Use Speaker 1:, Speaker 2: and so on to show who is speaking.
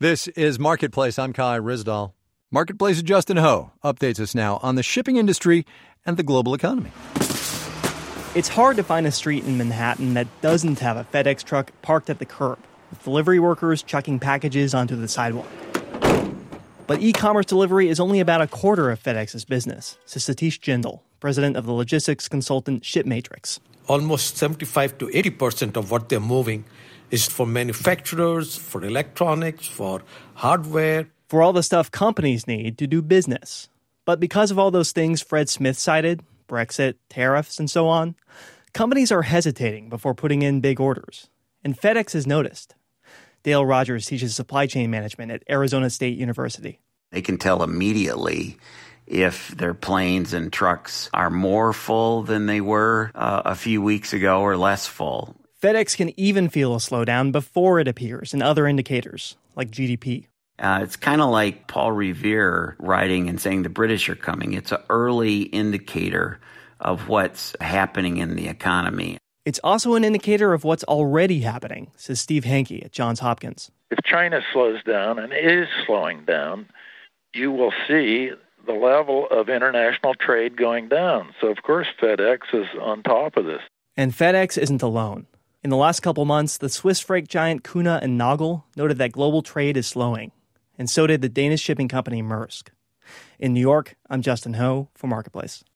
Speaker 1: This is Marketplace. I'm Kai Ryssdal. Marketplace's Justin Ho updates us now on the shipping industry and the global economy.
Speaker 2: It's hard to find a street in Manhattan that doesn't have a FedEx truck parked at the curb, with delivery workers chucking packages onto the sidewalk. But e-commerce delivery is only about a quarter of FedEx's business, says Satish Jindal, president of the logistics consultant ShipMatrix.
Speaker 3: Almost 75 to 80% of what they're moving is for manufacturers, for electronics, for hardware.
Speaker 2: For all the stuff companies need to do business. But because of all those things Fred Smith cited, Brexit, tariffs, and so on, companies are hesitating before putting in big orders. And FedEx has noticed. Dale Rogers teaches supply chain management at Arizona State University.
Speaker 4: They can tell immediately if their planes and trucks are more full than they were a few weeks ago or less full.
Speaker 2: FedEx can even feel a slowdown before it appears in other indicators, like GDP.
Speaker 4: It's kind of like Paul Revere writing and saying the British are coming. It's an early indicator of what's happening in the economy.
Speaker 2: It's also an indicator of what's already happening, says Steve Hankey at Johns Hopkins.
Speaker 5: If China slows down and is slowing down, you will see the level of international trade going down. So, of course, FedEx is on top of this.
Speaker 2: And FedEx isn't alone. In the last couple months, the Swiss freight giant Kuehne and Nagel noted that global trade is slowing. And so did the Danish shipping company Maersk. In New York, I'm Justin Ho for Marketplace.